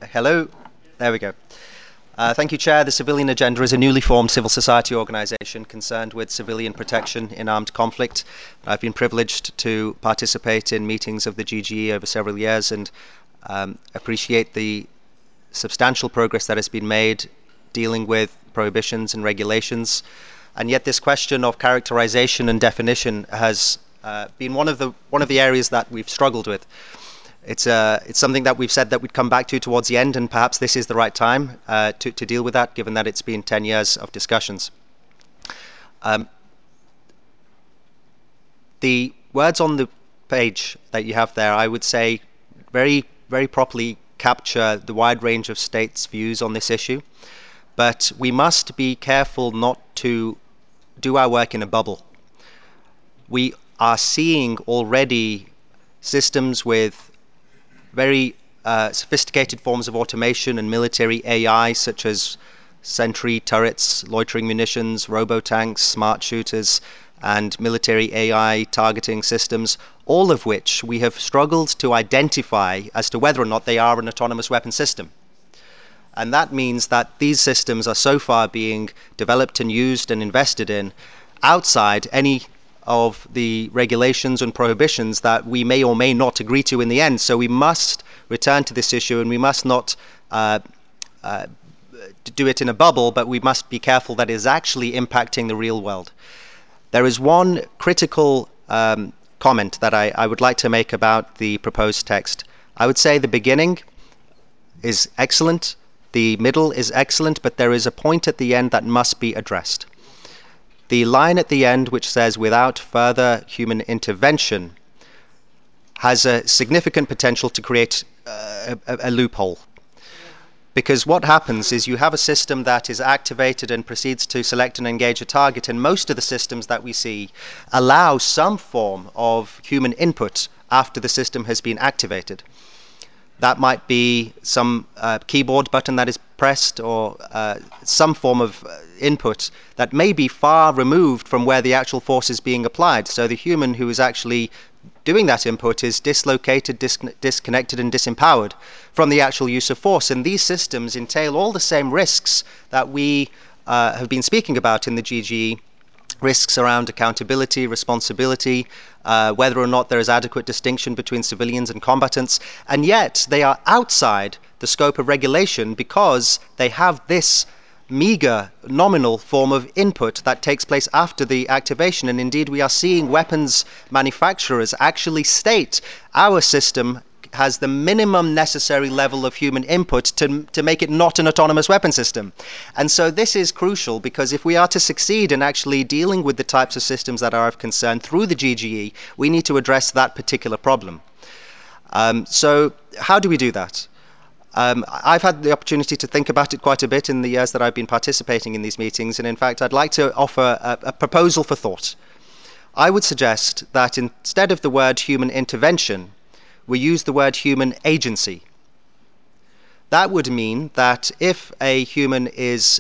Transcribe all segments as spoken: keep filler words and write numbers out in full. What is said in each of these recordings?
Hello. There we go. Uh, thank you, Chair. The Civilian Agenda is a newly formed civil society organisation concerned with civilian protection in armed conflict. I've been privileged to participate in meetings of the G G E over several years and um, appreciate the substantial progress that has been made dealing with prohibitions and regulations. And yet this question of characterization and definition has uh, been one of the one of the areas that we've struggled with. It's, uh, it's something that we've said that we'd come back to towards the end, and perhaps this is the right time uh, to, to deal with that, given that it's been ten years of discussions. Um, the words on the page that you have there, I would say, very, very properly capture the wide range of states' views on this issue. But we must be careful not to do our work in a bubble. We are seeing already systems with very uh, sophisticated forms of automation and military A I, such as sentry turrets, loitering munitions, robo-tanks, smart shooters, and military A I targeting systems, all of which we have struggled to identify as to whether or not they are an autonomous weapon system. And that means that these systems are so far being developed and used and invested in outside any of the regulations and prohibitions that we may or may not agree to in the end. So we must return to this issue, and we must not uh, uh, do it in a bubble, but we must be careful that it is actually impacting the real world. There is one critical um, comment that I, I would like to make about the proposed text. I would say the beginning is excellent, the middle is excellent, but there is a point at the end that must be addressed. The line at the end, which says, without further human intervention, has a significant potential to create uh, a, a loophole. Because what happens is you have a system that is activated and proceeds to select and engage a target, and most of the systems that we see allow some form of human input after the system has been activated. That might be some uh, keyboard button that is pressed, or uh, some form of uh, input that may be far removed from where the actual force is being applied. So the human who is actually doing that input is dislocated, dis disconnected and disempowered from the actual use of force. And these systems entail all the same risks that we uh, have been speaking about in the G G E. Risks around accountability, responsibility, uh, whether or not there is adequate distinction between civilians and combatants, and yet they are outside the scope of regulation because they have this meager, nominal form of input that takes place after the activation. And indeed, we are seeing weapons manufacturers actually state our system has the minimum necessary level of human input to, to make it not an autonomous weapon system. And so this is crucial, because if we are to succeed in actually dealing with the types of systems that are of concern through the G G E, we need to address that particular problem. Um, so how do we do that? Um, I've had the opportunity to think about it quite a bit in the years that I've been participating in these meetings, and in fact I'd like to offer a, a proposal for thought. I would suggest that instead of the word human intervention, we use the word human agency. That would mean that if a human is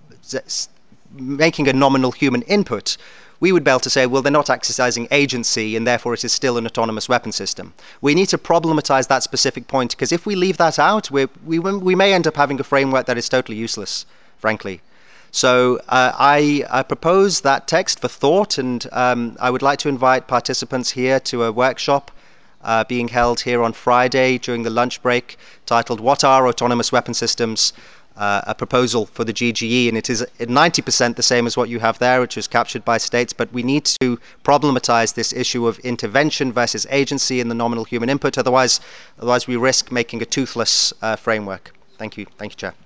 making a nominal human input, we would be able to say, well, they're not exercising agency, and therefore it is still an autonomous weapon system. We need to problematize that specific point, because if we leave that out, we, we, we may end up having a framework that is totally useless, frankly. So uh, I, I propose that text for thought, and um, I would like to invite participants here to a workshop Uh, being held here on Friday during the lunch break, titled What Are Autonomous Weapon Systems? Uh, a proposal for the G G E, and it is ninety percent the same as what you have there, which was captured by states, but we need to problematize this issue of intervention versus agency in the nominal human input. Otherwise, otherwise we risk making a toothless uh, framework. Thank you. Thank you, Chair.